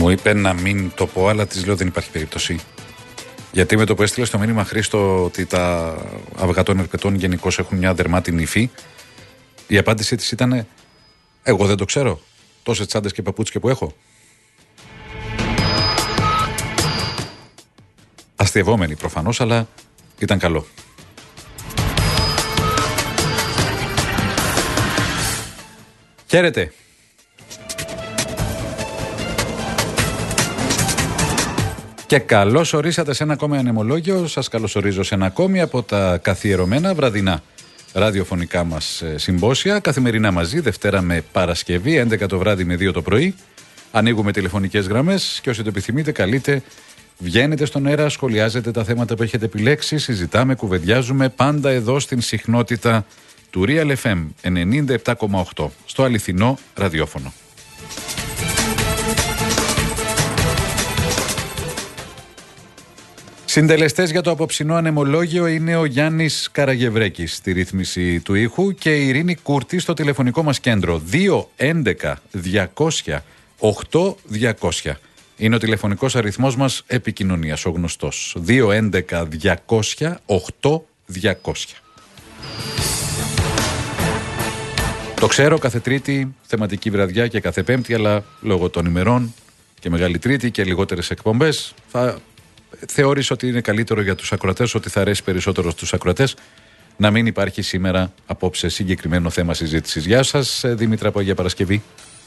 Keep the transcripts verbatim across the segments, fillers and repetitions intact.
Μου είπε να μην το πω, αλλά της λέω δεν υπάρχει περίπτωση. Γιατί με το που έστειλε στο μήνυμα, Χρήστο, ότι τα αυγά των ερπετών γενικώς έχουν μια δερμάτινη υφή, η απάντησή της ήταν: εγώ δεν το ξέρω. Τόσες τσάντες και παπούτσια που έχω. Αστειευόμενη προφανώς, αλλά ήταν καλό. Χαίρετε. Και καλώς ορίσατε σε ένα ακόμη ανεμολόγιο. Σας καλωσορίζω σε ένα ακόμη από τα καθιερωμένα βραδινά ραδιοφωνικά μας συμπόσια. Καθημερινά μαζί, Δευτέρα με Παρασκευή, έντεκα το βράδυ με δύο το πρωί. Ανοίγουμε τηλεφωνικές γραμμές και όσοι το επιθυμείτε καλείτε, βγαίνετε στον αέρα, σχολιάζετε τα θέματα που έχετε επιλέξει, συζητάμε, κουβεντιάζουμε πάντα εδώ στην συχνότητα του Real εφ εμ ενενήντα επτά κόμμα οκτώ, στο αληθινό ραδιόφωνο. Συντελεστές για το απόψινό ανεμολόγιο είναι ο Γιάννης Καραγευρέκης στη ρύθμιση του ήχου και η Ειρήνη Κούρτη στο τηλεφωνικό μας κέντρο δύο έντεκα διακόσια οκτώ διακόσια. Είναι ο τηλεφωνικός αριθμός μας επικοινωνίας, ο γνωστός. δύο έντεκα διακόσια οκτώ διακόσια. Το ξέρω, κάθε Τρίτη θεματική βραδιά και κάθε Πέμπτη, αλλά λόγω των ημερών και Μεγάλη Τρίτη και λιγότερες εκπομπές θα θεώρησα ότι είναι καλύτερο για τους ακροατές, ότι θα αρέσει περισσότερο στους ακροατές, να μην υπάρχει σήμερα απόψε συγκεκριμένο θέμα συζήτησης. Γεια σας, Δήμητρα, από Αγία Παρασκευή.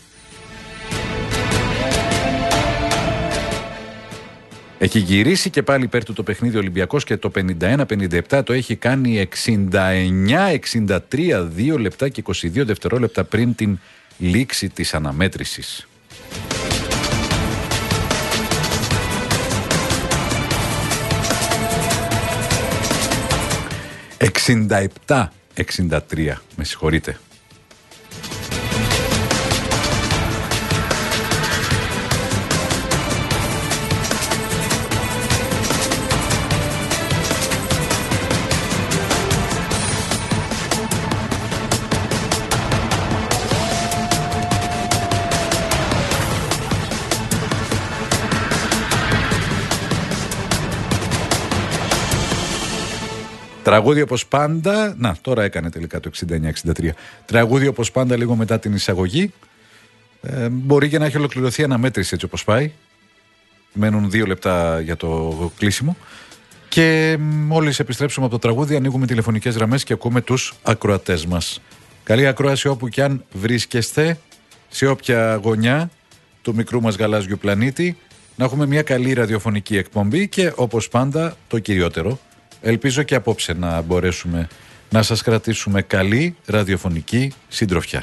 Έχει γυρίσει και πάλι υπέρ του το παιχνίδι Ολυμπιακός και το πενήντα ένα πενήντα επτά το έχει κάνει εξήντα εννιά εξήντα τρία, δύο λεπτά και είκοσι δύο δευτερόλεπτα πριν την λήξη της αναμέτρησης. εξήντα επτά εξήντα τρία, με συγχωρείτε. Τραγούδι όπως πάντα, να τώρα έκανε τελικά το εξήντα εννιά εξήντα τρία. Τραγούδι όπως πάντα λίγο μετά την εισαγωγή. Ε, μπορεί και να έχει ολοκληρωθεί αναμέτρηση έτσι όπως πάει. Μένουν δύο λεπτά για το κλείσιμο. Και μόλις επιστρέψουμε από το τραγούδι ανοίγουμε τηλεφωνικές γραμμές και ακούμε τους ακροατές μας. Καλή ακρόαση όπου κι αν βρίσκεστε, σε όποια γωνιά του μικρού μας γαλάζιου πλανήτη, να έχουμε μια καλή ραδιοφωνική εκπομπή και όπως πάντα το κυριότερο. Ελπίζω και απόψε να μπορέσουμε να σας κρατήσουμε καλή ραδιοφωνική συντροφιά.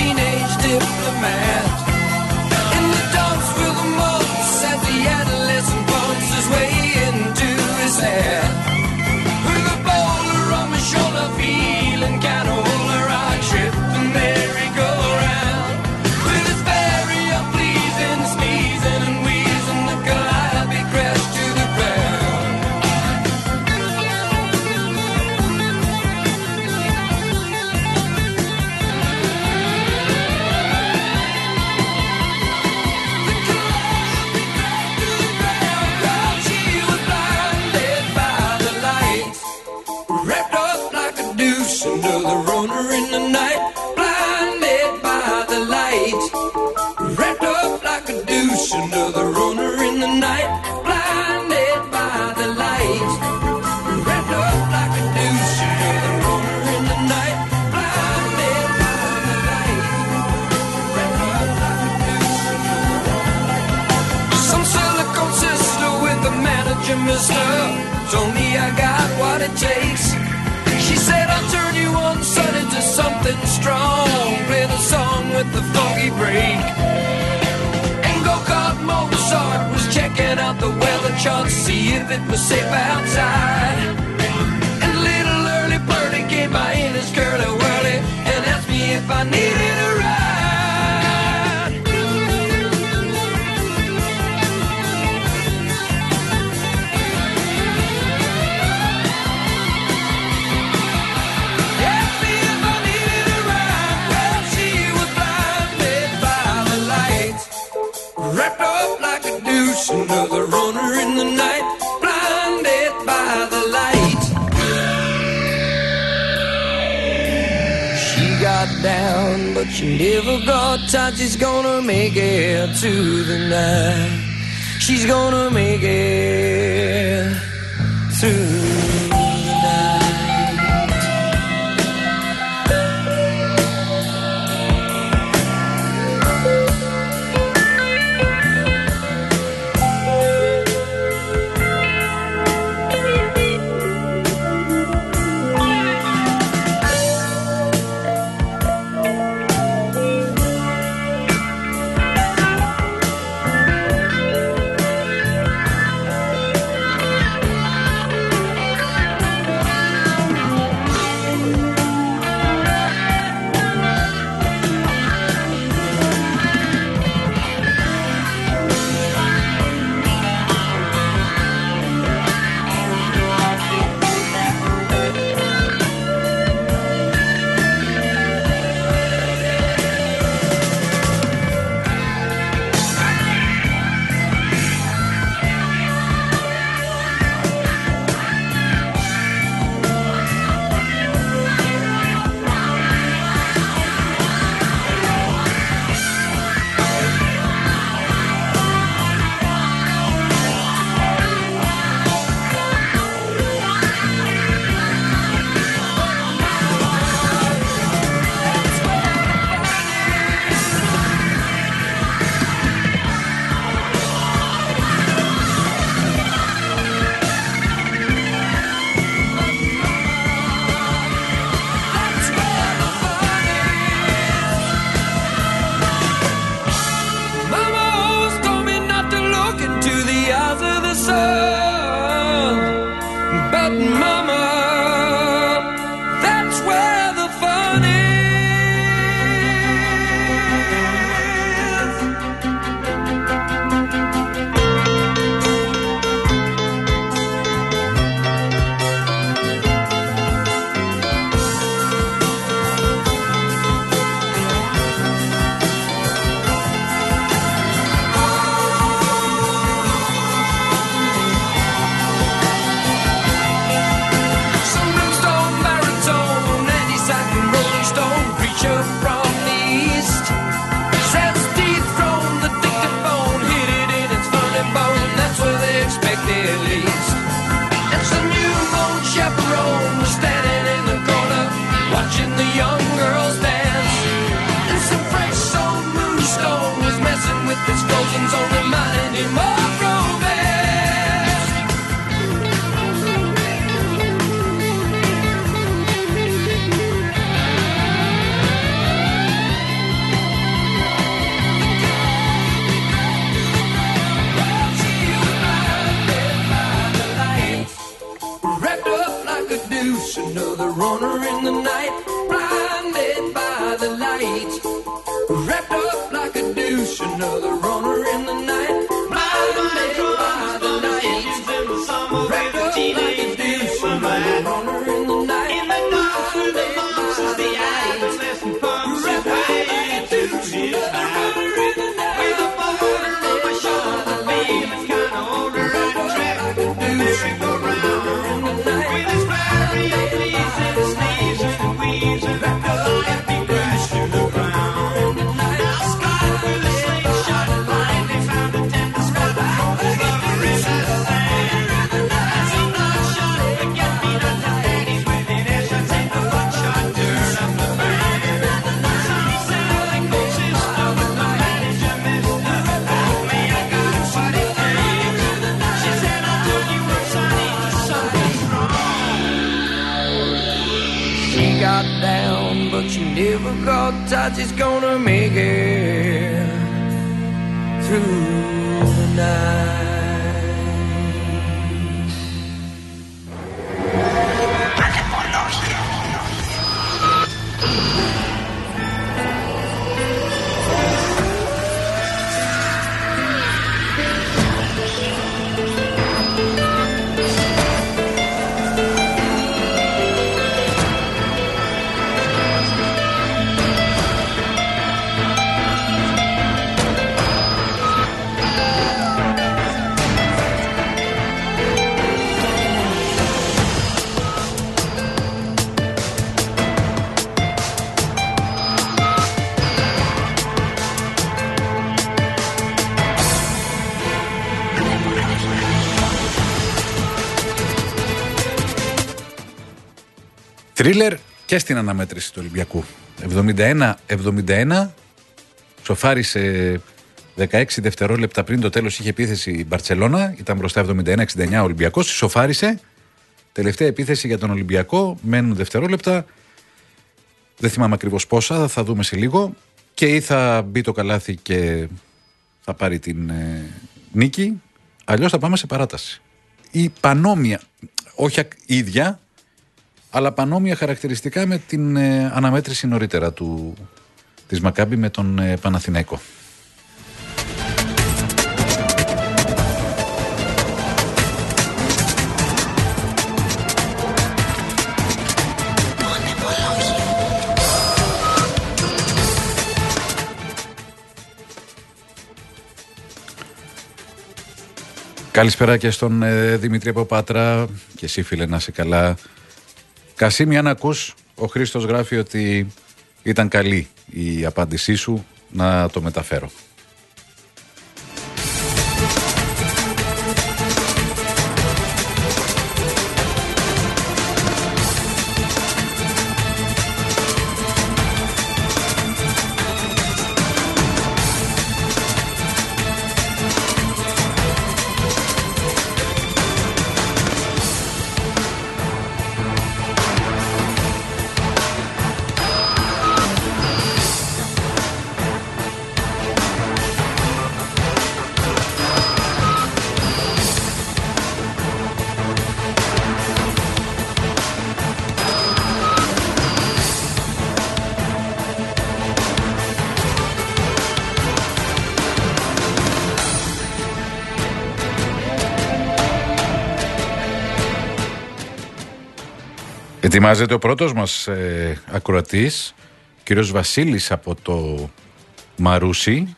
Diplomat in the dumps with the most as the adolescent you, mister. Told me I got what it takes. She said I'll turn you on, son, into something strong. Play the song with the funky break. And go-kart Mozart was checking out the weather chart, see if it was safe outside. And little early birdie came by in his curly whirly and asked me if I needed a ride. Wrapped up like a deuce, another runner in the night, blinded by the light. She got down, but she never got tight. She's gonna make it to the night. She's gonna make it through. Another runner in the night, blinded by the light. Wrapped up like a douche, another runner in the night, blinded by the light. Wrapped up like a douche, another runner in the night, in the dark with the lumps of the adolescent pumps. Wrapped up like a douche, another runner in the night, with a boulder on my shoulder, feeling kinda older and track. Merry-go-round with his fiery and pleasing sneeze. difficult touch is gonna make it through the night. Θρίλερ και στην αναμέτρηση του Ολυμπιακού. εβδομήντα ένα εβδομήντα ένα, σοφάρισε δεκαέξι δευτερόλεπτα πριν το τέλος, είχε επίθεση η Μπαρτσελώνα, ήταν μπροστά εβδομήντα ένα εξήντα εννιά ο Ολυμπιακός, σοφάρισε, τελευταία επίθεση για τον Ολυμπιακό, μένουν δευτερόλεπτα, δεν θυμάμαι ακριβώς πόσα, θα δούμε σε λίγο, και ή θα μπει το καλάθι και θα πάρει την ε, νίκη, αλλιώς θα πάμε σε παράταση. Η πανόμοια, όχι ίδια, αλλά πανόμοια χαρακτηριστικά με την ε, αναμέτρηση νωρίτερα του, της Μακάμπι με τον ε, Παναθηναϊκό. Καλησπέρα και στον ε, Δημήτρη από Πάτρα, και εσύ φίλε να είσαι καλά. Κασίμι, αν ακούς, ο Χρήστος γράφει ότι ήταν καλή η απάντησή σου, να το μεταφέρω. Ετοιμάζεται ο πρώτος μας ε, ακροατής, ο κύριος Βασίλης από το Μαρούσι.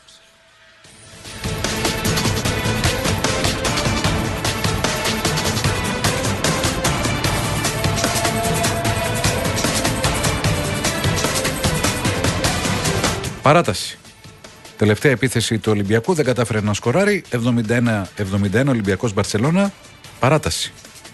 Παράταση. Τελευταία επίθεση του Ολυμπιακού, δεν κατάφερε να σκοράρει. εβδομήντα ένα εβδομήντα ένα Ολυμπιακός Μπαρτσελώνα. Παράταση.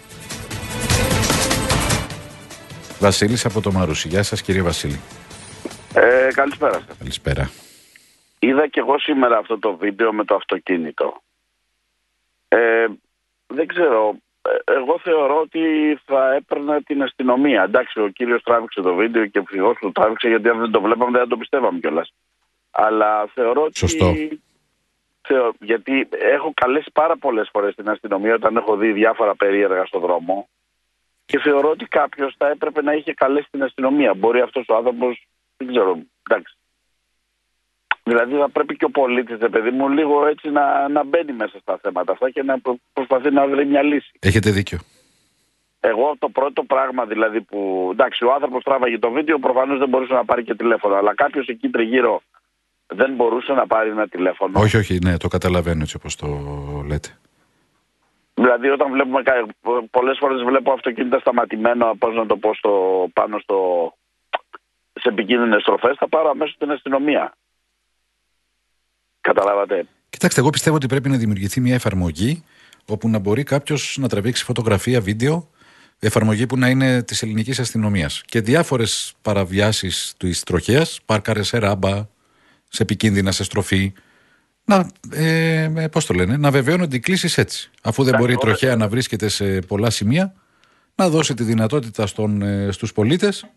Βασίλης από το Μαρούσι. Γεια σας κύριε Βασίλη. Ε, καλησπέρα σας. Καλησπέρα. Είδα και εγώ σήμερα αυτό το βίντεο με το αυτοκίνητο. Ε, δεν ξέρω. Εγώ θεωρώ ότι θα έπαιρνε την αστυνομία. Εντάξει, ο κύριος τράβηξε το βίντεο και ευτυχώς το τράβηξε, γιατί αν δεν το βλέπαμε δεν το πιστεύαμε κιόλας. Αλλά θεωρώ ότι... Σωστό. Θεω... Γιατί έχω καλέσει πάρα πολλές φορές την αστυνομία όταν έχω δει διάφορα περίεργα στον δρόμο. Και θεωρώ ότι κάποιος θα έπρεπε να είχε καλέσει την αστυνομία. Μπορεί αυτός ο άνθρωπος, δεν ξέρω, εντάξει. Δηλαδή θα πρέπει και ο πολίτης, παιδί μου, λίγο έτσι να, να μπαίνει μέσα στα θέματα αυτά και να προσπαθεί να βρει μια λύση. Έχετε δίκιο. Εγώ το πρώτο πράγμα δηλαδή που, εντάξει, ο άνθρωπος τράβαγε το βίντεο, προφανώς δεν μπορούσε να πάρει και τηλέφωνο, αλλά κάποιος εκεί τριγύρω δεν μπορούσε να πάρει ένα τηλέφωνο. Όχι, όχι, ναι, το καταλαβαίνω έτσι όπως το λέτε. Δηλαδή όταν βλέπουμε, πολλές φορές βλέπω αυτοκίνητα σταματημένο, πώς να το πω, στο, πάνω στο, σε επικίνδυνες στροφές, θα πάρω αμέσως την αστυνομία. Καταλάβατε. Κοιτάξτε, εγώ πιστεύω ότι πρέπει να δημιουργηθεί μια εφαρμογή όπου να μπορεί κάποιος να τραβήξει φωτογραφία, βίντεο, εφαρμογή που να είναι της ελληνικής αστυνομίας. Και διάφορες παραβιάσεις της τροχέας, πάρκαρε σε ράμπα, σε επικίνδυνα, σε στροφή. Να, ε, πώς το λένε, να βεβαιώνονται οι κλήσεις έτσι. Αφού δεν μπορεί η τροχέα να βρίσκεται σε πολλά σημεία, να δώσει τη δυνατότητα στον, ε, στους πολίτες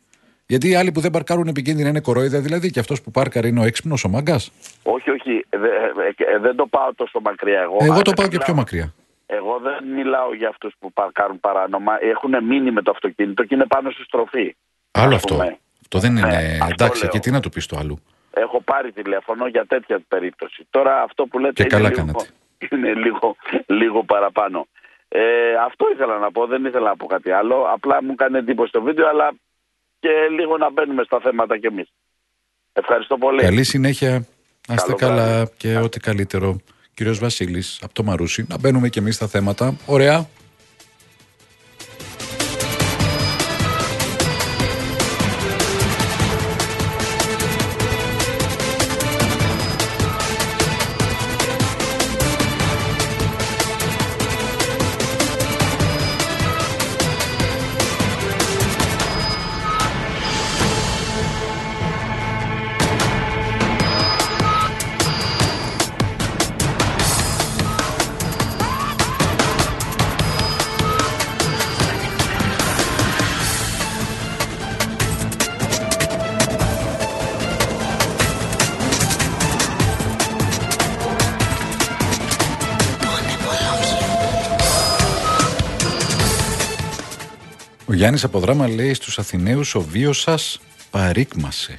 Γιατί οι άλλοι που δεν παρκάρουν επικίνδυνα είναι κορόιδα, δηλαδή, και αυτός που πάρκαρε είναι ο έξυπνος, ο μάγκας. Όχι, όχι, δε, ε, δεν το πάω τόσο μακριά εγώ. Εγώ το Αν πάω και μιλάω, πιο μακριά. Εγώ δεν μιλάω για αυτούς που παρκάρουν παράνομα. Έχουν μείνει με το αυτοκίνητο και είναι πάνω στη στροφή. Άλλο αυτό. Αυτό δεν είναι. Ναι, εντάξει, λέω. και τι να του πεις το άλλο. Έχω πάρει τηλέφωνο για τέτοια περίπτωση. Τώρα αυτό που λέτε Και είναι, καλά λίγο, κάνατε. είναι λίγο, λίγο παραπάνω. Ε, αυτό ήθελα να πω, δεν ήθελα να πω κάτι άλλο. Απλά μου κάνει εντύπωση το βίντεο, αλλά και λίγο να μπαίνουμε στα θέματα κι εμείς. Ευχαριστώ πολύ. Καλή συνέχεια. Να είστε Καλό καλά βράδυ. και ό,τι καλύτερο. Κύριος Βασίλης από το Μαρούσι. Να μπαίνουμε κι εμείς στα θέματα. Ωραία. Ο Γιάννης από Δράμα λέει στους Αθηναίους: ο βίος σας παρήκμασε.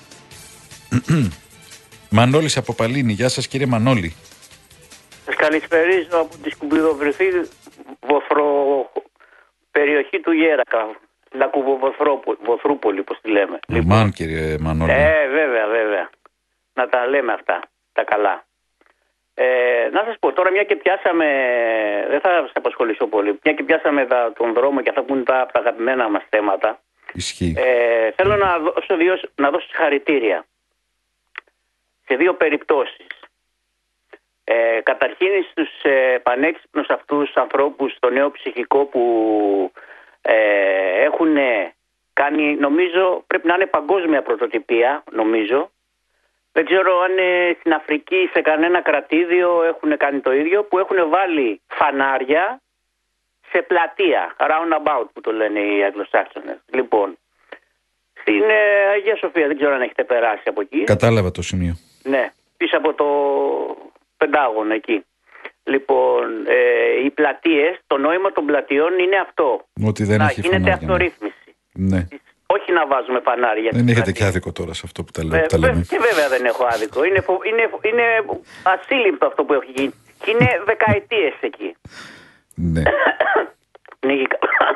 Μανώλης από Παλίνη. Γεια σας, κύριε Μανώλη. Σας καλησπερίζω από τη σκουπιδοβρυθή βοθρο... περιοχή του Γέρακα. Λακκουβοβοθρούπολη, όπως τη λέμε. Μαν, κύριε Μανώλη. Ε, βέβαια, βέβαια. Να τα λέμε αυτά, τα καλά. Ε, να σας πω τώρα, μια και πιάσαμε, δεν θα σας απασχολήσω πολύ, μια και πιάσαμε τα, τον δρόμο και αυτά που είναι τα, τα αγαπημένα μας θέματα. Ισχύει. Ε, θέλω να δώσω, δύο, να δώσω συγχαρητήρια σε δύο περιπτώσεις. Ε, καταρχήν στους ε, πανέξυπνους αυτούς ανθρώπους, στο νέο ψυχικό που ε, έχουν κάνει, νομίζω πρέπει να είναι παγκόσμια πρωτοτυπία, νομίζω. Δεν ξέρω αν ε, στην Αφρική σε κανένα κρατήδιο έχουν κάνει το ίδιο, που έχουν βάλει φανάρια σε πλατεία, roundabout που το λένε οι Αγγλοσάξονες. Λοιπόν, στην ε, Αγία Σοφία, δεν ξέρω αν έχετε περάσει από εκεί. Κατάλαβα το σημείο. Ναι, πίσω από το Πεντάγωνο εκεί. Λοιπόν, ε, οι πλατείες, το νόημα των πλατειών είναι αυτό. Ότι δεν να έχει γίνεται φανάρια. αυτορύθμιση. Ναι. Όχι να βάζουμε φανάρια. Δεν έχετε και άδικο τώρα σε αυτό που τα, λέ, Ε, τα λέμε. Και βέβαια δεν έχω άδικο. Είναι, φο- είναι, είναι ασύλληπτο αυτό που έχει γίνει. Και είναι δεκαετίες εκεί. Ναι. Νίγη.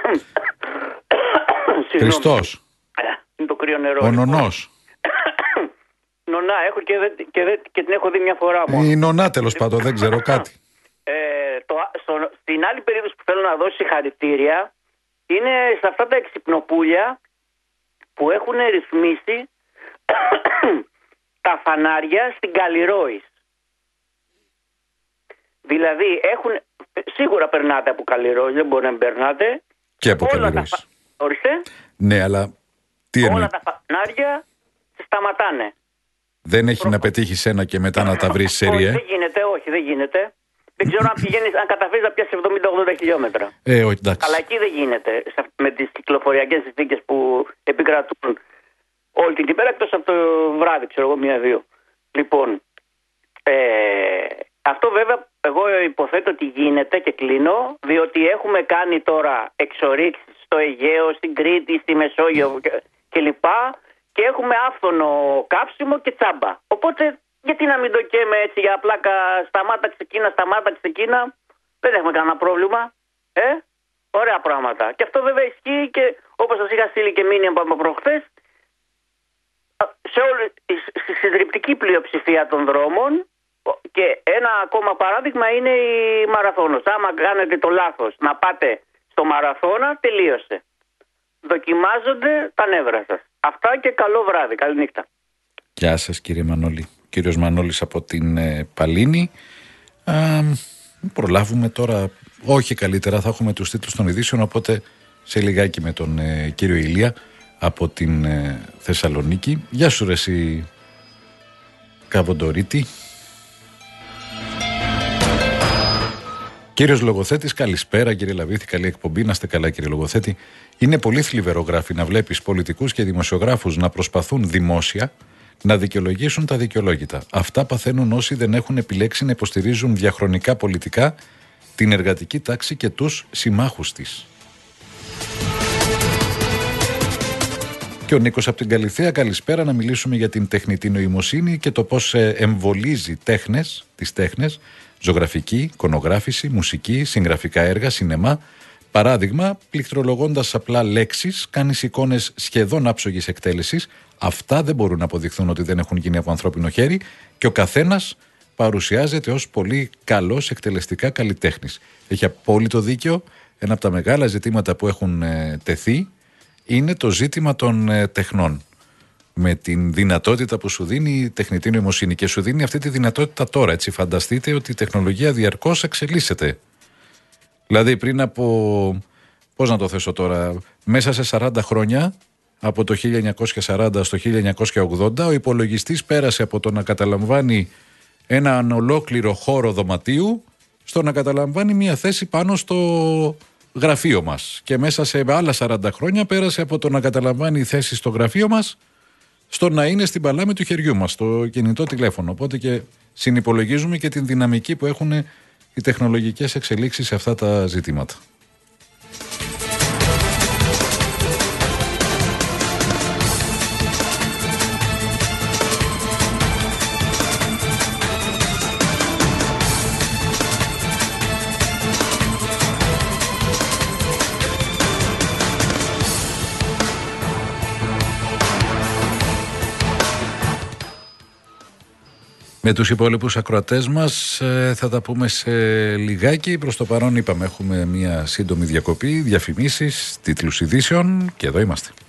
Χριστός. Είναι το κρύο νερό. Ο λοιπόν. νονός. Νονά έχω και, δεν- και, δεν- και την έχω δει μια φορά μόνο. Η νονά, τέλος πάντων, δεν ξέρω κάτι. Ε, το, στο, στην άλλη περίπτωση που θέλω να δώσω συγχαρητήρια είναι σε αυτά τα εξυπνοπούλια που έχουν ρυθμίσει τα φανάρια στην Καλλιρόης. Δηλαδή έχουν, σίγουρα περνάτε από Καλλιρόης, δεν μπορεί να μην περνάτε. Και από Όλα τα Καλλιρόης. φα- Ορίστε, Ναι, αλλά τι εννοεί. όλα τα φανάρια σε σταματάνε. Δεν έχει να πετύχει ένα και μετά να τα βρει σε Όχι, ριέ. δεν γίνεται, όχι, δεν γίνεται. Δεν ξέρω αν πηγαίνεις, αν καταφέρεις να πιάσεις εβδομήντα ογδόντα χιλιόμετρα. Ε, όχι, εντάξει. Αλλά εκεί δεν γίνεται σε αυ- με τις κυκλοφοριακές συνθήκες που επικρατούν όλη την ημέρα, εκτός από το βράδυ, ξέρω εγώ, μία-δύο. Λοιπόν, ε, αυτό βέβαια εγώ υποθέτω ότι γίνεται και κλείνω, διότι έχουμε κάνει τώρα εξορίξεις στο Αιγαίο, στην Κρήτη, στη Μεσόγειο και- κλπ. Και έχουμε άφθονο κάψιμο και τσάμπα. Οπότε γιατί να μην το καίμε έτσι για πλάκα, σταμάτα ξεκίνα, σταμάτα ξεκίνα. Δεν έχουμε κανένα πρόβλημα. Ε, ωραία πράγματα. Και αυτό βέβαια ισχύει και όπως σας είχα στείλει και μήνυμα από προχθές, σε όλη, στη συντριπτική πλειοψηφία των δρόμων. Και ένα ακόμα παράδειγμα είναι η μαραθώνος. Άμα κάνετε το λάθος να πάτε στο μαραθώνα, τελείωσε. Δοκιμάζονται τα νεύρα σας. Αυτά και καλό βράδυ. Καλή νύχτα. Γεια σας, κύριε Μανώλη. Κύριος Μανώλης από την ε, Παλίνη. Α, προλάβουμε τώρα, όχι καλύτερα, θα έχουμε τους τίτλους των ειδήσεων, οπότε σε λιγάκι με τον ε, κύριο Ηλία από την ε, Θεσσαλονίκη. Γεια σου ρε εσύ Καβοντορίτη. Κύριος Λογοθέτης, καλησπέρα κύριε Λαβίθη, καλή εκπομπή, να είστε καλά κύριε Λογοθέτη. Είναι πολύ θλιβερό, γράφει, να βλέπεις πολιτικούς και δημοσιογράφους να προσπαθούν δημόσια να δικαιολογήσουν τα δικαιολόγητα. Αυτά παθαίνουν όσοι δεν έχουν επιλέξει να υποστηρίζουν διαχρονικά πολιτικά την εργατική τάξη και τους συμμάχους της. Και ο Νίκος από την Καλιθέα, καλησπέρα, να μιλήσουμε για την τεχνητή νοημοσύνη και το πώς εμβολίζει τέχνες, τις τέχνες, ζωγραφική, εικονογράφηση, μουσική, συγγραφικά έργα, σινεμά. Παράδειγμα, πληκτρολογώντας απλά λέξεις, κάνεις εικόνες σχεδόν άψογης εκτέλεσης. Αυτά δεν μπορούν να αποδειχθούν ότι δεν έχουν γίνει από ανθρώπινο χέρι και ο καθένας παρουσιάζεται ως πολύ καλός εκτελεστικά καλλιτέχνης. Έχει απόλυτο δίκιο. Ένα από τα μεγάλα ζητήματα που έχουν ε, τεθεί είναι το ζήτημα των ε, τεχνών. Με την δυνατότητα που σου δίνει η τεχνητή νοημοσύνη και σου δίνει αυτή τη δυνατότητα τώρα. Έτσι, φανταστείτε ότι η τεχνολογία διαρκώς εξελίσσεται. Δηλαδή πριν από, πώς να το θέσω τώρα, μέσα σε σαράντα χρόνια, από το χίλια εννιακόσια σαράντα στο χίλια εννιακόσια ογδόντα, ο υπολογιστής πέρασε από το να καταλαμβάνει έναν ολόκληρο χώρο δωματίου στο να καταλαμβάνει μια θέση πάνω στο γραφείο μας. Και μέσα σε άλλα σαράντα χρόνια πέρασε από το να καταλαμβάνει θέση στο γραφείο μας στο να είναι στην παλάμη του χεριού μας, στο κινητό τηλέφωνο. Οπότε και συνυπολογίζουμε και την δυναμική που έχουν οι τεχνολογικές εξελίξεις σε αυτά τα ζητήματα. Με τους υπόλοιπους ακροατές μας ε, θα τα πούμε σε λιγάκι. Προς το παρόν είπαμε έχουμε μια σύντομη διακοπή, διαφημίσεις, τίτλους ειδήσεων και εδώ είμαστε.